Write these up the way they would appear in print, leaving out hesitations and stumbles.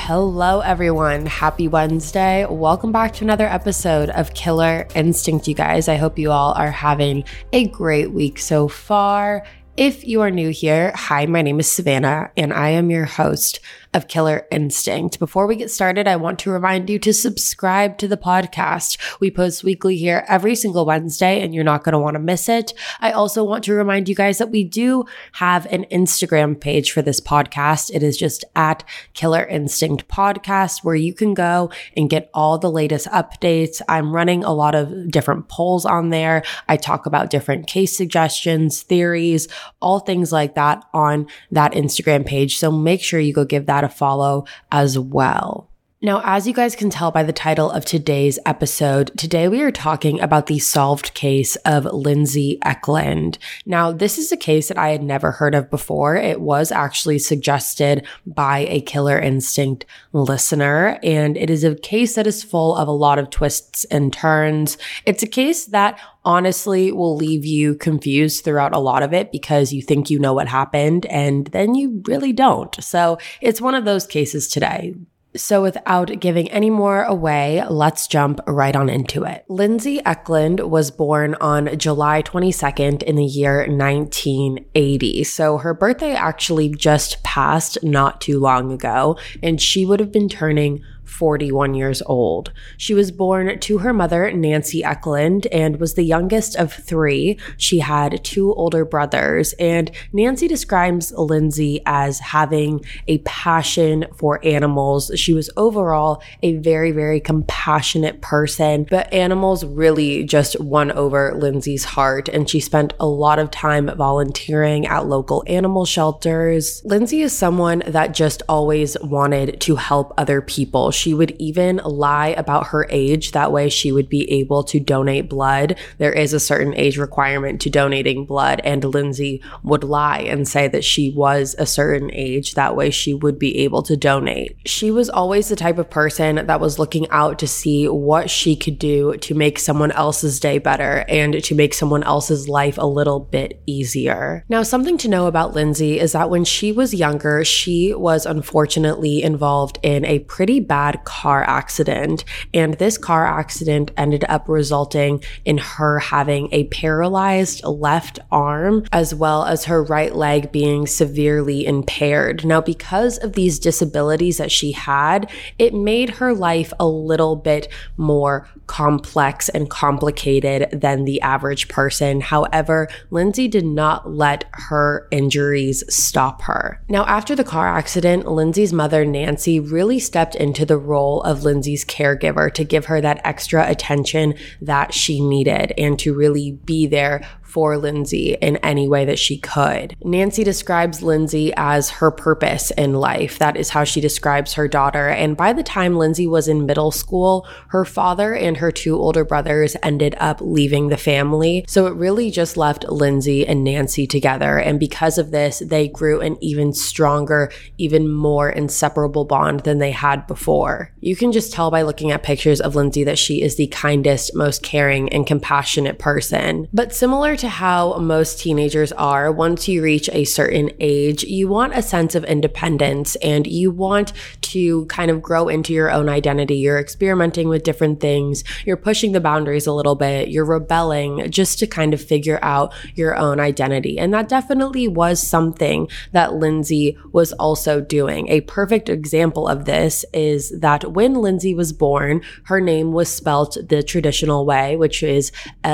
Hello, everyone. Happy Wednesday. Welcome back to another episode of Killer Instinct, you guys. I hope you all are having a great week so far. If you are new here, hi, my name is Savannah, and I am your host of Killer Instinct. Before we get started, I want to remind you to subscribe to the podcast. We post weekly here every single Wednesday, and you're not going to want to miss it. I also want to remind you guys that we do have an Instagram page for this podcast. It is just at Killer Instinct Podcast, where you can go and get all the latest updates. I'm running a lot of different polls on there. I talk about different case suggestions, theories, all things like that on that Instagram page. So make sure you go give that a follow as well. Now, as you guys can tell by the title of today's episode, today we are talking about the solved case of Lindsay Eklund. Now, this is a case that I had never heard of before. It was actually suggested by a Killer Instinct listener, and it is a case that is full of a lot of twists and turns. It's a case that honestly will leave you confused throughout a lot of it because you think you know what happened and then you really don't. So it's one of those cases today. So without giving any more away, let's jump right on into it. Lindsay Eklund was born on July 22nd in the year 1980. So her birthday actually just passed not too long ago, and she would have been turning 41 years old. She was born to her mother, Nancy Eklund, and was the youngest of three. She had two older brothers, and Nancy describes Lindsay as having a passion for animals. She was overall a very, very compassionate person, but animals really just won over Lindsay's heart, and she spent a lot of time volunteering at local animal shelters. Lindsay is someone that just always wanted to help other people. She would even lie about her age. That way she would be able to donate blood. There is a certain age requirement to donating blood, and Lindsay would lie and say that she was a certain age. That way she would be able to donate. She was always the type of person that was looking out to see what she could do to make someone else's day better and to make someone else's life a little bit easier. Now, something to know about Lindsay is that when she was younger, she was unfortunately involved in a pretty bad car accident, and this car accident ended up resulting in her having a paralyzed left arm as well as her right leg being severely impaired. Now, because of these disabilities that she had, it made her life a little bit more complex and complicated than the average person. However, Lindsay did not let her injuries stop her. Now, after the car accident, Lindsay's mother, Nancy, really stepped into the role of Lindsay's caregiver to give her that extra attention that she needed and to really be there for Lindsay in any way that she could. Nancy describes Lindsay as her purpose in life. That is how she describes her daughter. And by the time Lindsay was in middle school, her father and her two older brothers ended up leaving the family. So it really just left Lindsay and Nancy together. And because of this, they grew an even stronger, even more inseparable bond than they had before. You can just tell by looking at pictures of Lindsay that she is the kindest, most caring, and compassionate person. But similar to how most teenagers are, once you reach a certain age, you want a sense of independence and you want to kind of grow into your own identity. You're experimenting with different things. You're pushing the boundaries a little bit. You're rebelling just to kind of figure out your own identity. And that definitely was something that Lindsay was also doing. A perfect example of this is that when Lindsay was born, her name was spelt the traditional way, which is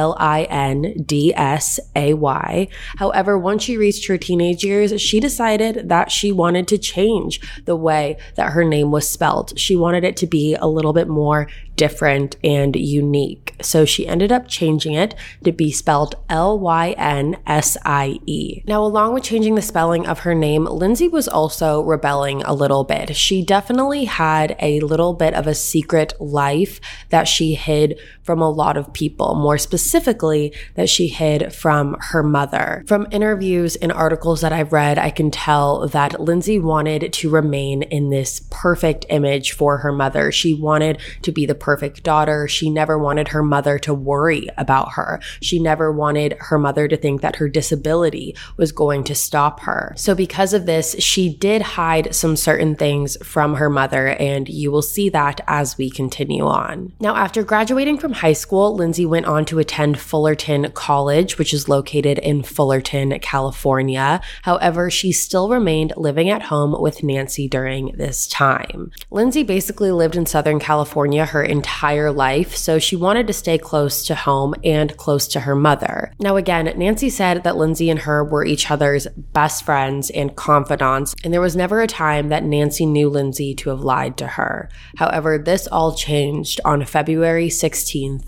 Lindsay. However, once she reached her teenage years, she decided that she wanted to change the way that her name was spelled. She wanted it to be a little bit more different and unique. So she ended up changing it to be spelled Lynsie. Now, along with changing the spelling of her name, Lindsay was also rebelling a little bit. She definitely had a little bit of a secret life that she hid from a lot of people, more specifically that she hid from her mother. From interviews and articles that I've read, I can tell that Lindsay wanted to remain in this perfect image for her mother. She wanted to be the perfect daughter. She never wanted her mother to worry about her. She never wanted her mother to think that her disability was going to stop her. So because of this, she did hide some certain things from her mother, and you will see that as we continue on. Now, after graduating from high school, Lindsay went on to attend Fullerton College, which is located in Fullerton, California. However, she still remained living at home with Nancy during this time. Lindsay basically lived in Southern California her entire life, so she wanted to stay close to home and close to her mother. Now again, Nancy said that Lindsay and her were each other's best friends and confidants, and there was never a time that Nancy knew Lindsay to have lied to her. However, this all changed on February 16th,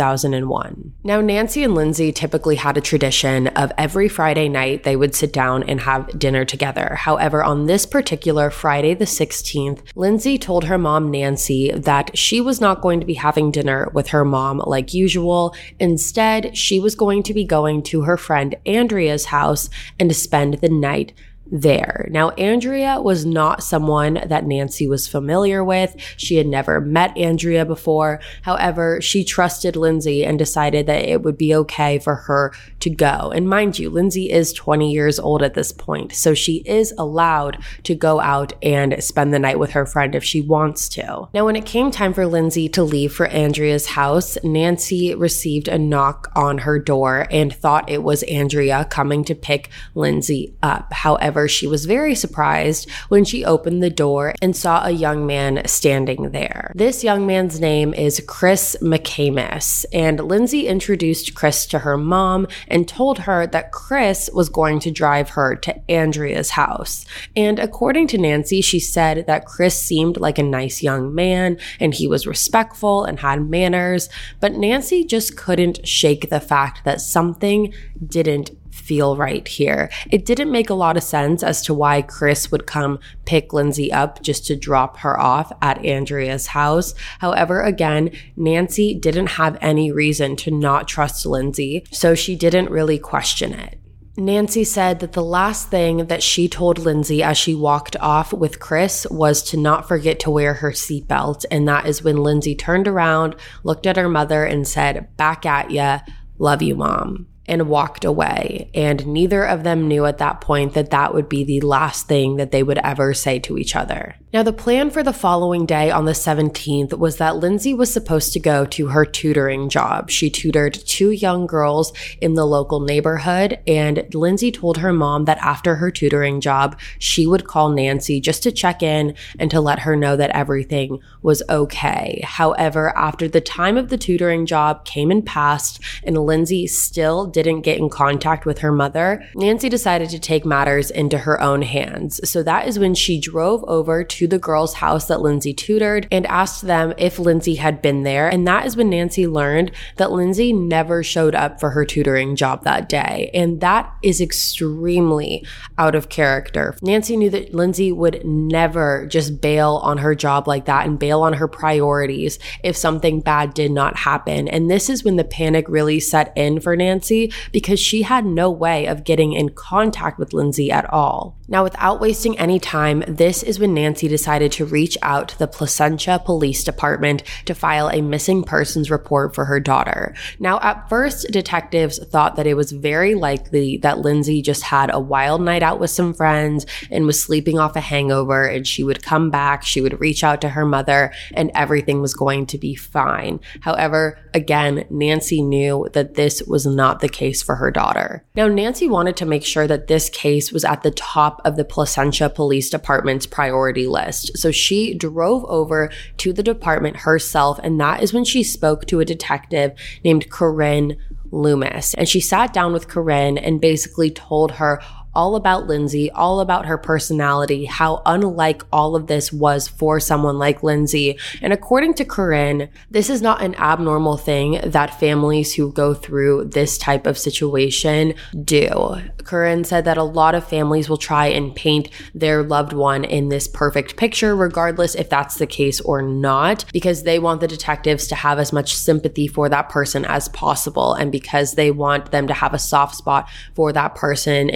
2001. Now, Nancy and Lindsay typically had a tradition of every Friday night they would sit down and have dinner together. However, on this particular Friday the 16th, Lindsay told her mom, Nancy, that she was not going to be having dinner with her mom like usual. Instead, she was going to be going to her friend Andrea's house and to spend the night there. Now, Andrea was not someone that Nancy was familiar with. She had never met Andrea before. However, she trusted Lindsay and decided that it would be okay for her to go. And mind you, Lindsay is 20 years old at this point, so she is allowed to go out and spend the night with her friend if she wants to. Now, when it came time for Lindsay to leave for Andrea's house, Nancy received a knock on her door and thought it was Andrea coming to pick Lindsay up. However, she was very surprised when she opened the door and saw a young man standing there. This young man's name is Chris McCamus, and Lindsay introduced Chris to her mom and told her that Chris was going to drive her to Andrea's house. And according to Nancy, she said that Chris seemed like a nice young man and he was respectful and had manners, but Nancy just couldn't shake the fact that something didn't feel right here. It didn't make a lot of sense as to why Chris would come pick Lindsay up just to drop her off at Andrea's house. However, again, Nancy didn't have any reason to not trust Lindsay, so she didn't really question it. Nancy said that the last thing that she told Lindsay as she walked off with Chris was to not forget to wear her seatbelt, and that is when Lindsay turned around, looked at her mother, and said, "Back at ya, love you, Mom," and walked away. And neither of them knew at that point that that would be the last thing that they would ever say to each other. Now, the plan for the following day on the 17th was that Lindsay was supposed to go to her tutoring job. She tutored 2 young girls in the local neighborhood, and Lindsay told her mom that after her tutoring job, she would call Nancy just to check in and to let her know that everything was okay. However, after the time of the tutoring job came and passed, and Lindsay still didn't get in contact with her mother, Nancy decided to take matters into her own hands. So that is when she drove over to the girls' house that Lindsay tutored and asked them if Lindsay had been there. And that is when Nancy learned that Lindsay never showed up for her tutoring job that day. And that is extremely out of character. Nancy knew that Lindsay would never just bail on her job like that and bail on her priorities if something bad did not happen. And this is when the panic really set in for Nancy, because she had no way of getting in contact with Lindsay at all. Now, without wasting any time, this is when Nancy decided to reach out to the Placentia Police Department to file a missing persons report for her daughter. Now, at first, detectives thought that it was very likely that Lindsay just had a wild night out with some friends and was sleeping off a hangover, and she would come back, she would reach out to her mother, and everything was going to be fine. However, again, Nancy knew that this was not the case for her daughter. Now, Nancy wanted to make sure that this case was at the top of the Placentia Police Department's priority list. So she drove over to the department herself, and that is when she spoke to a detective named Corinne Loomis. And she sat down with Corinne and basically told her all about Lindsay, all about her personality, how unlike all of this was for someone like Lindsay. And according to Corinne, this is not an abnormal thing that families who go through this type of situation do. Corinne said that a lot of families will try and paint their loved one in this perfect picture, regardless if that's the case or not, because they want the detectives to have as much sympathy for that person as possible, and because they want them to have a soft spot for that person and think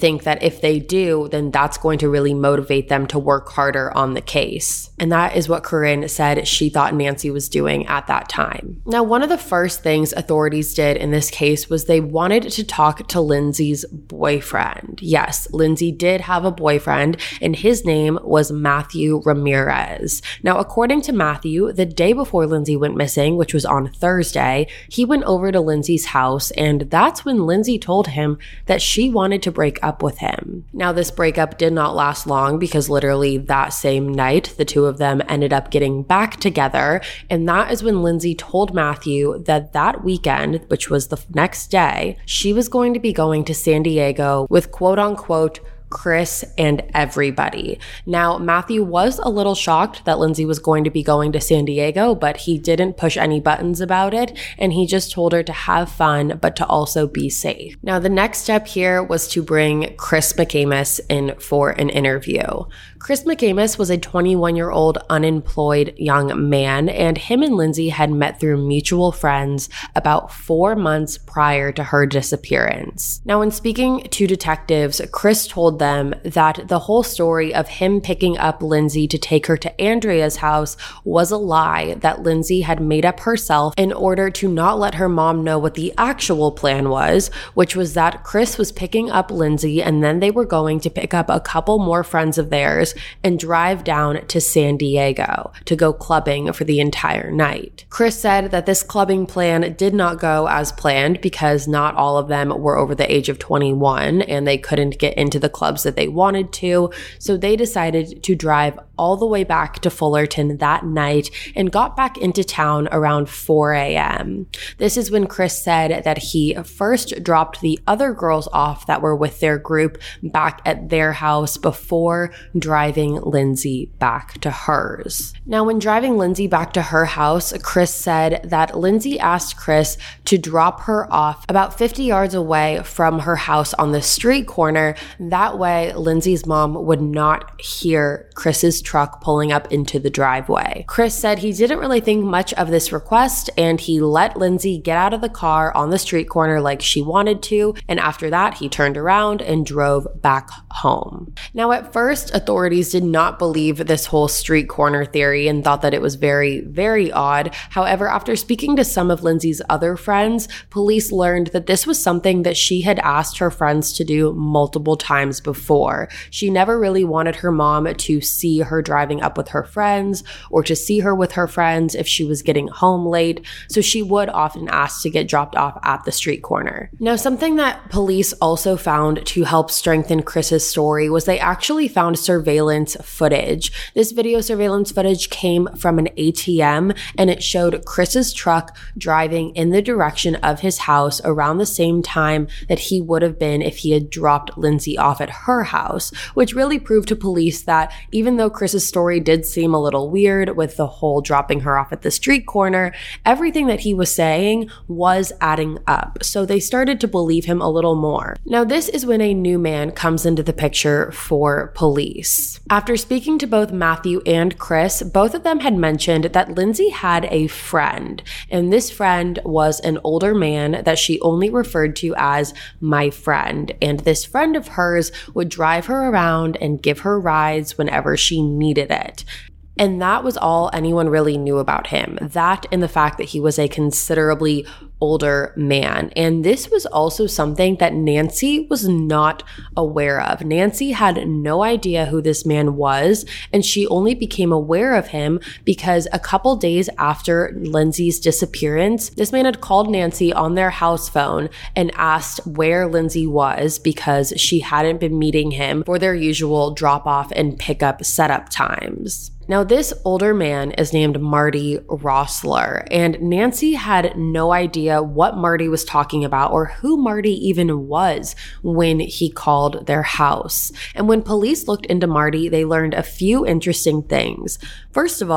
think that if they do, then that's going to really motivate them to work harder on the case. And that is what Corinne said she thought Nancy was doing at that time. Now, one of the first things authorities did in this case was they wanted to talk to Lindsay's boyfriend. Yes, Lindsay did have a boyfriend, and his name was Matthew Ramirez. Now, according to Matthew, the day before Lindsay went missing, which was on Thursday, he went over to Lindsay's house, and that's when Lindsay told him that she wanted to break up with him. Now, this breakup did not last long because literally that same night, the two of them ended up getting back together, and that is when Lindsay told Matthew that that weekend, which was the next day, she was going to be going to San Diego with quote-unquote Chris and everybody. Now, Matthew was a little shocked that Lindsay was going to be going to San Diego, but he didn't push any buttons about it, and he just told her to have fun, but to also be safe. Now, the next step here was to bring Chris McCamus in for an interview. Chris McCamus was a 21-year-old unemployed young man, and him and Lindsay had met through mutual friends about 4 months prior to her disappearance. Now, when speaking to detectives, Chris told them that the whole story of him picking up Lindsay to take her to Andrea's house was a lie that Lindsay had made up herself in order to not let her mom know what the actual plan was, which was that Chris was picking up Lindsay and then they were going to pick up a couple more friends of theirs and drive down to San Diego to go clubbing for the entire night. Chris said that this clubbing plan did not go as planned because not all of them were over the age of 21 and they couldn't get into the clubs that they wanted to, so they decided to drive all the way back to Fullerton that night and got back into town around 4 a.m. This is when Chris said that he first dropped the other girls off that were with their group back at their house before driving Lindsay back to hers. Now, when driving Lindsay back to her house, Chris said that Lindsay asked Chris to drop her off about 50 yards away from her house on the street corner. That way, Lindsay's mom would not hear Chris's truck pulling up into the driveway. Chris said he didn't really think much of this request and he let Lindsay get out of the car on the street corner like she wanted to, and after that, he turned around and drove back home. Now, at first, authorities did not believe this whole street corner theory and thought that it was very, very odd. However, after speaking to some of Lindsay's other friends, police learned that this was something that she had asked her friends to do multiple times before. She never really wanted her mom to see her driving up with her friends or to see her with her friends if she was getting home late, so she would often ask to get dropped off at the street corner. Now, something that police also found to help strengthen Chris's story was they actually found surveillance footage. This video surveillance footage came from an ATM and it showed Chris's truck driving in the direction of his house around the same time that he would have been if he had dropped Lindsay off at her house, which really proved to police that even though Chris's story did seem a little weird with the whole dropping her off at the street corner, everything that he was saying was adding up. So they started to believe him a little more. Now, this is when a new man comes into the picture for police. After speaking to both Matthew and Chris, both of them had mentioned that Lindsay had a friend, and this friend was an older man that she only referred to as my friend, and this friend of hers would drive her around and give her rides whenever she needed it. And that was all anyone really knew about him. That and the fact that he was a considerably older man. And this was also something that Nancy was not aware of. Nancy had no idea who this man was, and she only became aware of him because a couple days after Lindsay's disappearance, this man had called Nancy on their house phone and asked where Lindsay was because she hadn't been meeting him for their usual drop-off and pickup setup times. Now, this older man is named Marty Rossler, and Nancy had no idea what Marty was talking about or who Marty even was when he called their house. And when police looked into Marty, they learned a few interesting things. First of all,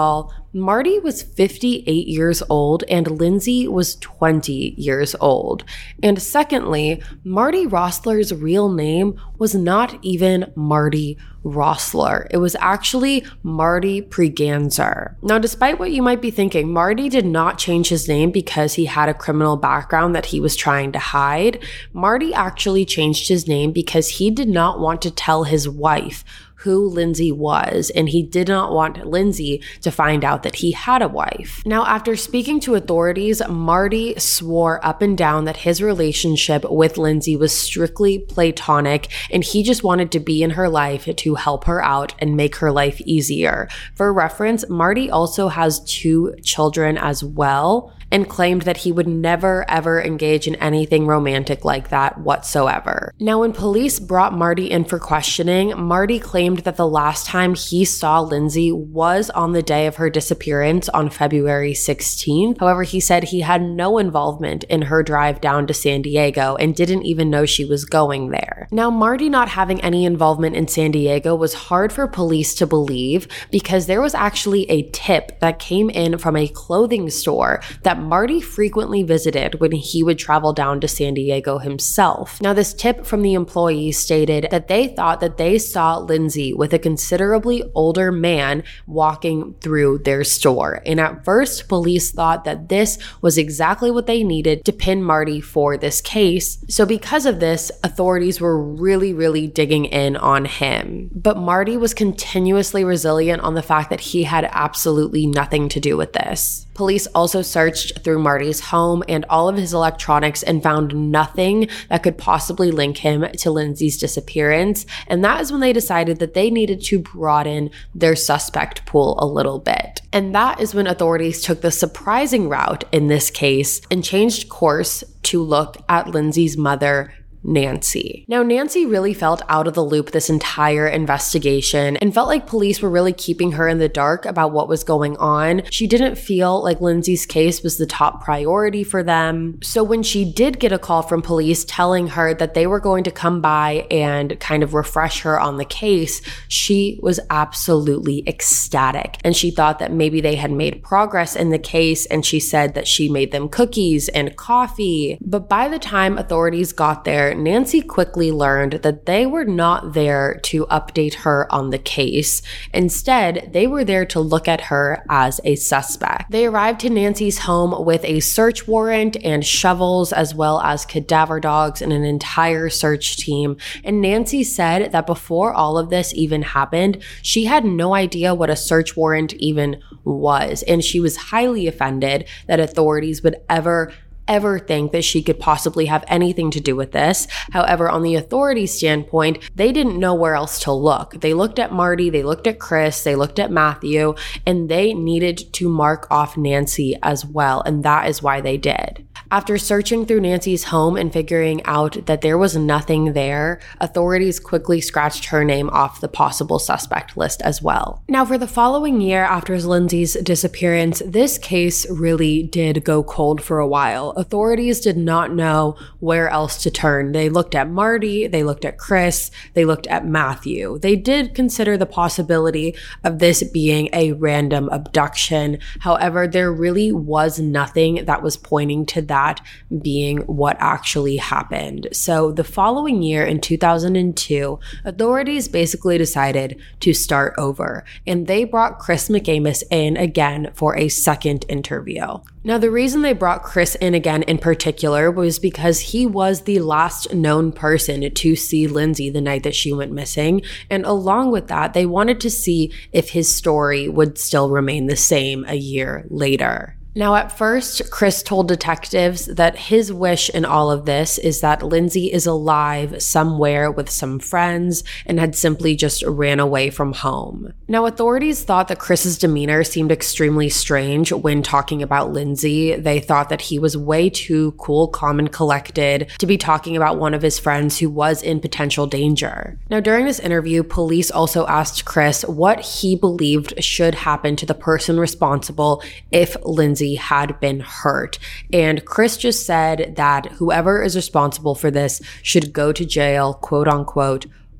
Marty was 58 years old and Lindsay was 20 years old. And secondly, Marty Rossler's real name was not even Marty Rossler. It was actually Marty Preganzer. Now, despite what you might be thinking, Marty did not change his name because he had a criminal background that he was trying to hide. Marty actually changed his name because he did not want to tell his wife who Lindsay was, and he did not want Lindsay to find out that he had a wife. Now, after speaking to authorities, Marty swore up and down that his relationship with Lindsay was strictly platonic, and he just wanted to be in her life to help her out and make her life easier. For reference, Marty also has 2 children as well, and claimed that he would never ever engage in anything romantic like that whatsoever. Now, when police brought Marty in for questioning, Marty claimed that the last time he saw Lindsay was on the day of her disappearance on February 16th. However, he said he had no involvement in her drive down to San Diego and didn't even know she was going there. Now, Marty not having any involvement in San Diego was hard for police to believe because there was actually a tip that came in from a clothing store that Marty frequently visited when he would travel down to San Diego himself. Now, this tip from the employee stated that they thought that they saw Lindsay with a considerably older man walking through their store. And at first, police thought that this was exactly what they needed to pin Marty for this case. So because of this, authorities were really digging in on him. But Marty was continuously resilient on the fact that he had absolutely nothing to do with this. Police also searched through Marty's home and all of his electronics and found nothing that could possibly link him to Lindsay's disappearance. And that is when they decided that they needed to broaden their suspect pool a little bit. And that is when authorities took the surprising route in this case and changed course to look at Lindsay's mother, Nancy. Now, Nancy really felt out of the loop this entire investigation and felt like police were really keeping her in the dark about what was going on. She didn't feel like Lindsay's case was the top priority for them. So when she did get a call from police telling her that they were going to come by and kind of refresh her on the case, she was absolutely ecstatic. And she thought that maybe they had made progress in the case, and she said that she made them cookies and coffee. But by the time authorities got there, Nancy quickly learned that they were not there to update her on the case. Instead, they were there to look at her as a suspect. They arrived to Nancy's home with a search warrant and shovels, as well as cadaver dogs and an entire search team. And Nancy said that before all of this even happened, she had no idea what a search warrant even was. And she was highly offended that authorities would ever think that she could possibly have anything to do with this. However, on the authorities' standpoint, they didn't know where else to look. They looked at Marty, they looked at Chris, they looked at Matthew, and they needed to mark off Nancy as well, and that is why they did. After searching through Nancy's home and figuring out that there was nothing there, authorities quickly scratched her name off the possible suspect list as well. Now, for the following year after Lindsay's disappearance, this case really did go cold for a while. Authorities did not know where else to turn. They looked at Marty, they looked at Chris, they looked at Matthew. They did consider the possibility of this being a random abduction. However, there really was nothing that was pointing to that being what actually happened. So the following year in 2002, authorities basically decided to start over, and they brought Chris McAmis in again for a second interview. Now, the reason they brought Chris in again in particular was because he was the last known person to see Lindsay the night that she went missing. And along with that, they wanted to see if his story would still remain the same a year later. Now, at first, Chris told detectives that his wish in all of this is that Lindsay is alive somewhere with some friends and had simply just ran away from home. Now, authorities thought that Chris's demeanor seemed extremely strange when talking about Lindsay. They thought that he was way too cool, calm, and collected to be talking about one of his friends who was in potential danger. Now, during this interview, police also asked Chris what he believed should happen to the person responsible if Lindsay had been hurt. And Chris just said that whoever is responsible for this should go to jail, quote unquote,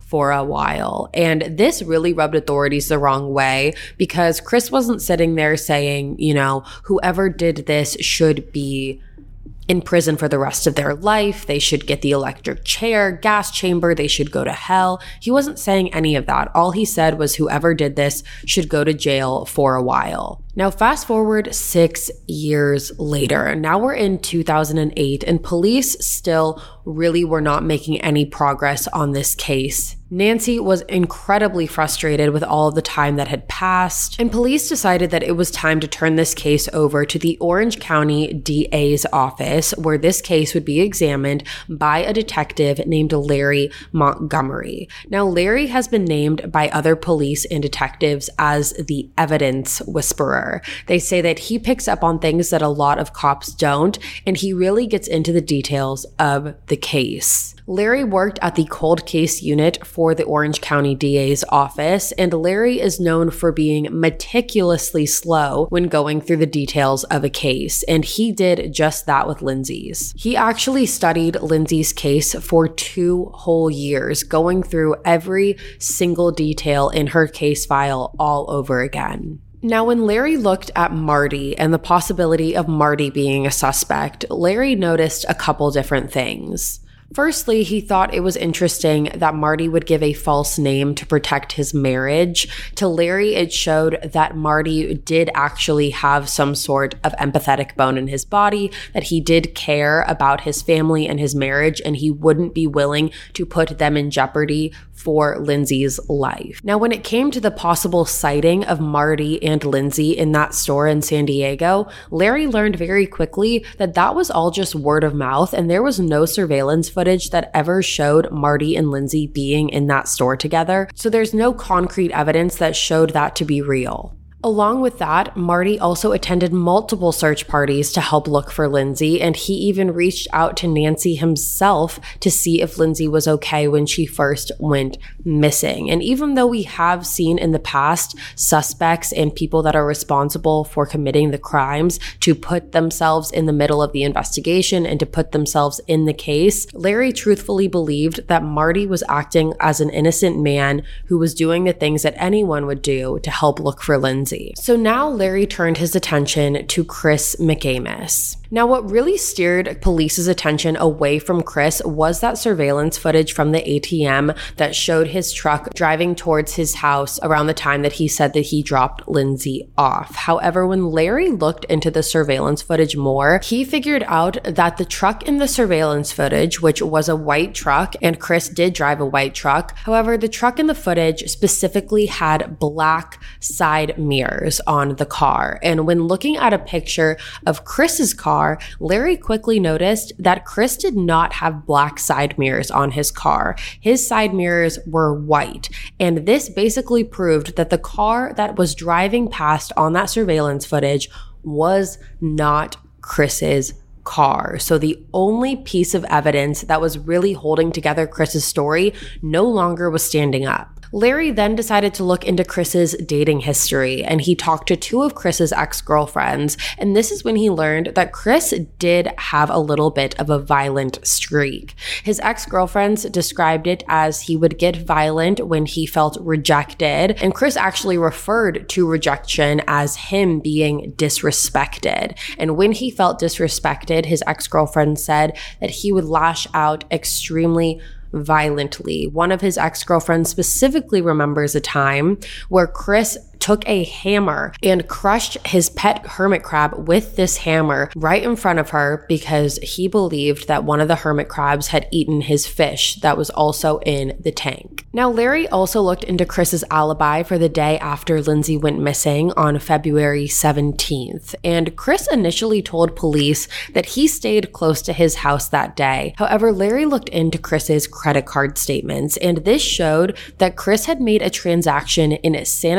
for a while. And this really rubbed authorities the wrong way because Chris wasn't sitting there saying, whoever did this should be in prison for the rest of their life. They should get the electric chair, gas chamber. They should go to hell. He wasn't saying any of that. All he said was whoever did this should go to jail for a while. Now, fast forward 6 years later. Now we're in 2008 and police still really were not making any progress on this case. Nancy was incredibly frustrated with all of the time that had passed, and police decided that it was time to turn this case over to the Orange County DA's office, where this case would be examined by a detective named Larry Montgomery. Now, Larry has been named by other police and detectives as the evidence whisperer. They say that he picks up on things that a lot of cops don't, and he really gets into the details of the case. Larry worked at the cold case unit for the Orange County DA's office, and Larry is known for being meticulously slow when going through the details of a case, and he did just that with Lindsay's. He actually studied Lindsay's case for 2 whole years, going through every single detail in her case file all over again. Now, when Larry looked at Marty and the possibility of Marty being a suspect, Larry noticed a couple different things. Firstly, he thought it was interesting that Marty would give a false name to protect his marriage. To Larry, it showed that Marty did actually have some sort of empathetic bone in his body, that he did care about his family and his marriage, and he wouldn't be willing to put them in jeopardy for Lindsay's life. Now, when it came to the possible sighting of Marty and Lindsay in that store in San Diego, Larry learned very quickly that that was all just word of mouth, and there was no surveillance footage that ever showed Marty and Lindsay being in that store together. So there's no concrete evidence that showed that to be real. Along with that, Marty also attended multiple search parties to help look for Lindsay, and he even reached out to Nancy himself to see if Lindsay was okay when she first went missing. And even though we have seen in the past suspects and people that are responsible for committing the crimes to put themselves in the middle of the investigation and to put themselves in the case, Larry truthfully believed that Marty was acting as an innocent man who was doing the things that anyone would do to help look for Lindsay. So now Larry turned his attention to Chris McAmis. Now, what really steered police's attention away from Chris was that surveillance footage from the ATM that showed his truck driving towards his house around the time that he said that he dropped Lindsay off. However, when Larry looked into the surveillance footage more, he figured out that the truck in the surveillance footage, which was a white truck, and Chris did drive a white truck. However, the truck in the footage specifically had black side mirrors on the car. And when looking at a picture of Chris's car, Larry quickly noticed that Chris did not have black side mirrors on his car. His side mirrors were white. And this basically proved that the car that was driving past on that surveillance footage was not Chris's car. So the only piece of evidence that was really holding together Chris's story no longer was standing up. Larry then decided to look into Chris's dating history, and he talked to 2 of Chris's ex-girlfriends, and this is when he learned that Chris did have a little bit of a violent streak. His ex-girlfriends described it as he would get violent when he felt rejected, and Chris actually referred to rejection as him being disrespected. And when he felt disrespected, his ex-girlfriend said that he would lash out extremely violently. One of his ex-girlfriends specifically remembers a time where Chris took a hammer and crushed his pet hermit crab with this hammer right in front of her because he believed that one of the hermit crabs had eaten his fish that was also in the tank. Now, Larry also looked into Chris's alibi for the day after Lindsay went missing on February 17th, and Chris initially told police that he stayed close to his house that day. However, Larry looked into Chris's credit card statements, and this showed that Chris had made a transaction in Santa Clarita,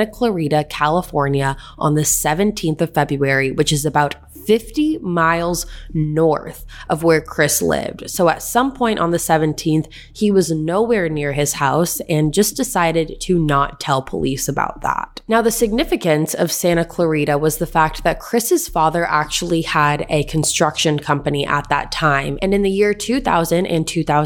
Clarita, California on the 17th of February, which is about 50 miles north of where Chris lived. So at some point on the 17th, he was nowhere near his house and just decided to not tell police about that. Now, the significance of Santa Clarita was the fact that Chris's father actually had a construction company at that time. And in the year 2000 and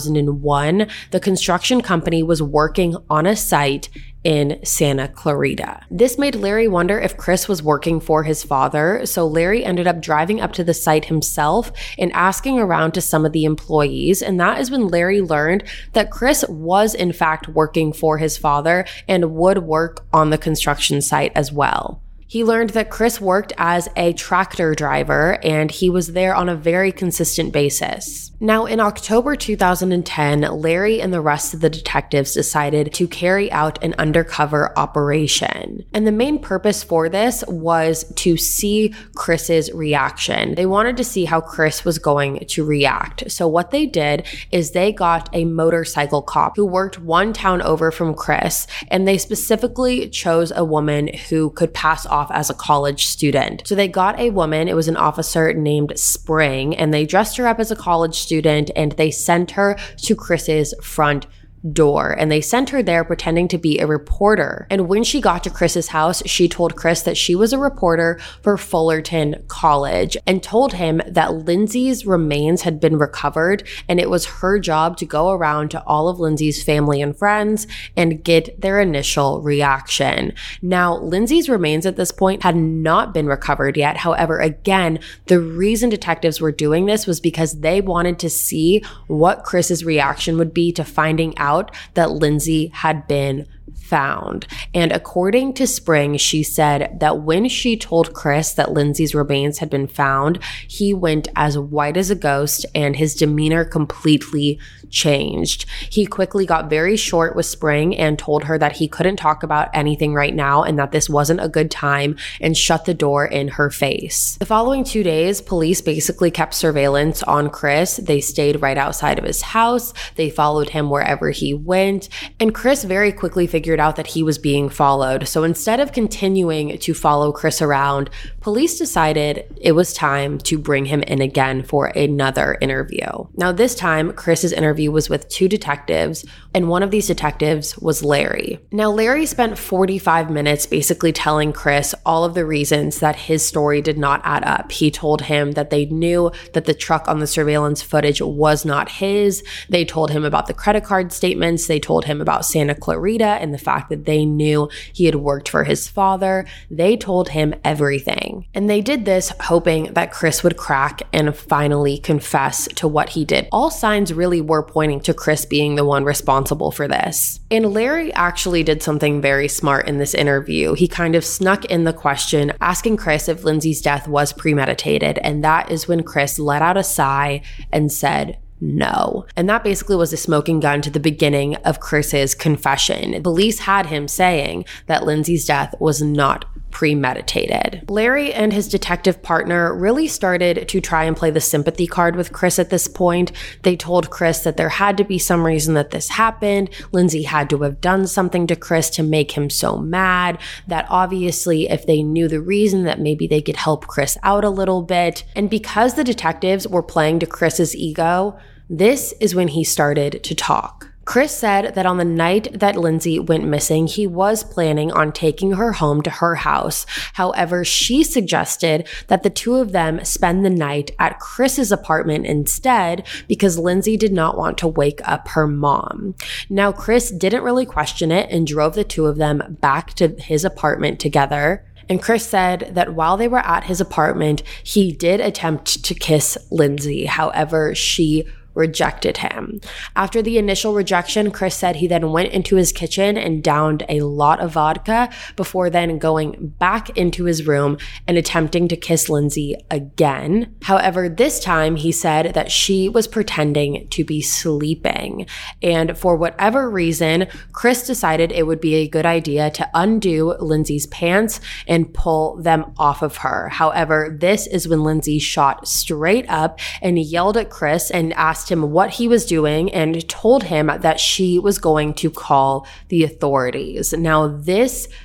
2001, the construction company was working on a site in Santa Clarita. This made Larry wonder if Chris was working for his father, so Larry ended up driving up to the site himself and asking around to some of the employees, and that is when Larry learned that Chris was in fact working for his father and would work on the construction site as well. He learned that Chris worked as a tractor driver and he was there on a very consistent basis. Now, in October 2010, Larry and the rest of the detectives decided to carry out an undercover operation. And the main purpose for this was to see Chris's reaction. They wanted to see how Chris was going to react. So what they did is they got a motorcycle cop who worked one town over from Chris, and they specifically chose a woman who could pass off as a college student. So they got a woman, it was an officer named Spring, and they dressed her up as a college student and they sent her to Chris's front door, and they sent her there pretending to be a reporter. And when she got to Chris's house, she told Chris that she was a reporter for Fullerton College and told him that Lindsay's remains had been recovered and it was her job to go around to all of Lindsay's family and friends and get their initial reaction. Now, Lindsay's remains at this point had not been recovered yet. However, again, the reason detectives were doing this was because they wanted to see what Chris's reaction would be to finding out that Lindsay had been found. And according to Spring, she said that when she told Chris that Lindsay's remains had been found, he went as white as a ghost and his demeanor completely changed. He quickly got very short with Spring and told her that he couldn't talk about anything right now and that this wasn't a good time, and shut the door in her face. The following 2 days, police basically kept surveillance on Chris. They stayed right outside of his house. They followed him wherever he went, and Chris very quickly figured out that he was being followed. So instead of continuing to follow Chris around, police decided it was time to bring him in again for another interview. Now, this time, Chris's interview was with two detectives, and one of these detectives was Larry. Now, Larry spent 45 minutes basically telling Chris all of the reasons that his story did not add up. He told him that they knew that the truck on the surveillance footage was not his. They told him about the credit card statements. They told him about Santa Clarita and the fact that they knew he had worked for his father. They told him everything. And they did this hoping that Chris would crack and finally confess to what he did. All signs really were pointing to Chris being the one responsible for this. And Larry actually did something very smart in this interview. He kind of snuck in the question, asking Chris if Lindsay's death was premeditated. And that is when Chris let out a sigh and said, no. And that basically was a smoking gun to the beginning of Chris's confession. Police had him saying that Lindsay's death was not premeditated. Larry and his detective partner really started to try and play the sympathy card with Chris at this point. They told Chris that there had to be some reason that this happened. Lindsay had to have done something to Chris to make him so mad, that obviously if they knew the reason, that maybe they could help Chris out a little bit. And because the detectives were playing to Chris's ego, this is when he started to talk. Chris said that on the night that Lindsay went missing, he was planning on taking her home to her house. However, she suggested that the two of them spend the night at Chris's apartment instead because Lindsay did not want to wake up her mom. Now, Chris didn't really question it and drove the two of them back to his apartment together. And Chris said that while they were at his apartment, he did attempt to kiss Lindsay. However, she rejected him. After the initial rejection, Chris said he then went into his kitchen and downed a lot of vodka before then going back into his room and attempting to kiss Lindsay again. However, this time he said that she was pretending to be sleeping. And for whatever reason, Chris decided it would be a good idea to undo Lindsay's pants and pull them off of her. However, this is when Lindsay shot straight up and yelled at Chris and asked him what he was doing and told him that she was going to call the authorities. Now, this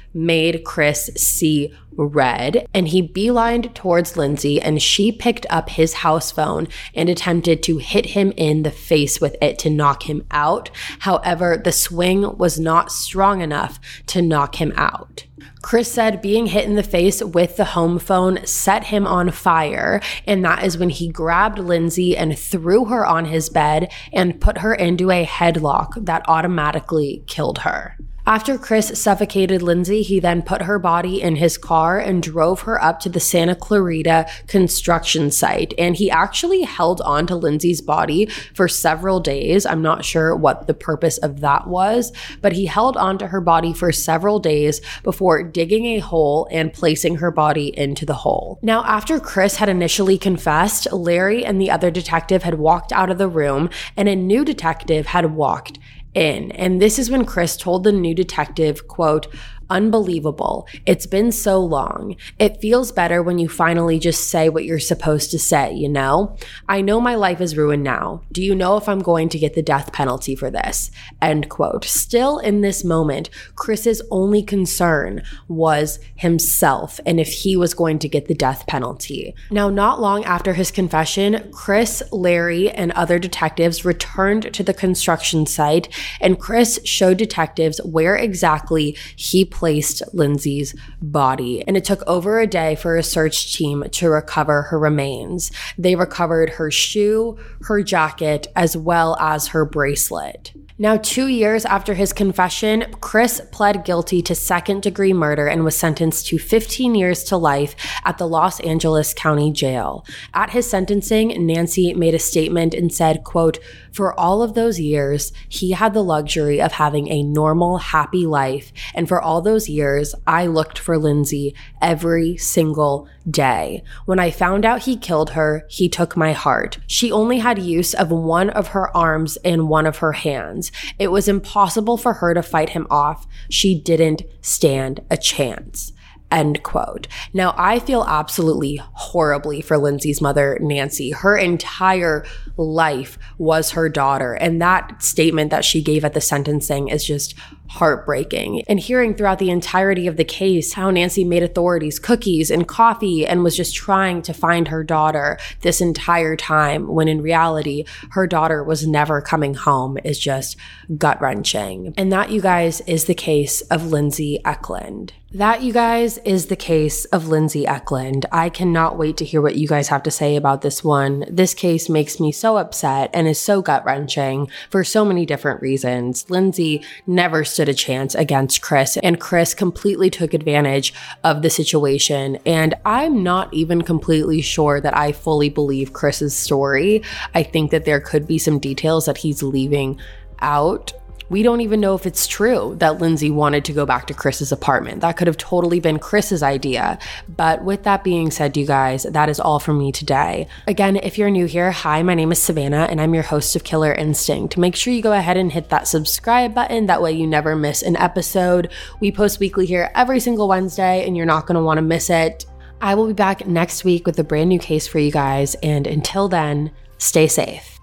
made Chris see red, and he beelined towards Lindsay, and she picked up his house phone and attempted to hit him in the face with it to knock him out. However, the swing was not strong enough to knock him out. Chris said being hit in the face with the home phone set him on fire, and that is when he grabbed Lindsay and threw her on his bed and put her into a headlock that automatically killed her. After Chris suffocated Lindsay, he then put her body in his car and drove her up to the Santa Clarita construction site. And he actually held on to Lindsay's body for several days. I'm not sure what the purpose of that was, but he held on to her body for several days before digging a hole and placing her body into the hole. Now, after Chris had initially confessed, Larry and the other detective had walked out of the room, and a new detective had walked in. And this is when Chris told the new detective, quote, "Unbelievable. It's been so long. It feels better when you finally just say what you're supposed to say, you know? I know my life is ruined now. Do you know if I'm going to get the death penalty for this?" End quote. Still in this moment, Chris's only concern was himself and if he was going to get the death penalty. Now, not long after his confession, Chris, Larry, and other detectives returned to the construction site, and Chris showed detectives where exactly he placed Lindsay's body. And it took over a day for a search team to recover her remains. They recovered her shoe, her jacket, as well as her bracelet. Now, 2 years after his confession, Chris pled guilty to second-degree murder and was sentenced to 15 years to life at the Los Angeles County Jail. At his sentencing, Nancy made a statement and said, quote, "For all of those years, he had the luxury of having a normal, happy life. And for all those years, I looked for Lindsay every single day. When I found out he killed her, he took my heart. She only had use of one of her arms and one of her hands. It was impossible for her to fight him off. She didn't stand a chance." End quote. Now, I feel absolutely horribly for Lindsay's mother, Nancy. Her entire life was her daughter, and that statement that she gave at the sentencing is just heartbreaking. And hearing throughout the entirety of the case how Nancy made authorities cookies and coffee and was just trying to find her daughter this entire time, when in reality, her daughter was never coming home, is just gut-wrenching. And that, you guys, is the case of Lindsay Eklund. That, you guys, is the case of Lindsay Eklund. I cannot wait to hear what you guys have to say about this one. This case makes me so upset and is so gut-wrenching for so many different reasons. Lindsay never stood a chance against Chris, and Chris completely took advantage of the situation. And I'm not even completely sure that I fully believe Chris's story. I think that there could be some details that he's leaving out. We don't even know if it's true that Lindsay wanted to go back to Chris's apartment. That could have totally been Chris's idea. But with that being said, you guys, that is all from me today. Again, if you're new here, hi, my name is Savannah, and I'm your host of Killer Instinct. Make sure you go ahead and hit that subscribe button. That way you never miss an episode. We post weekly here every single Wednesday, and you're not going to want to miss it. I will be back next week with a brand new case for you guys. And until then, stay safe.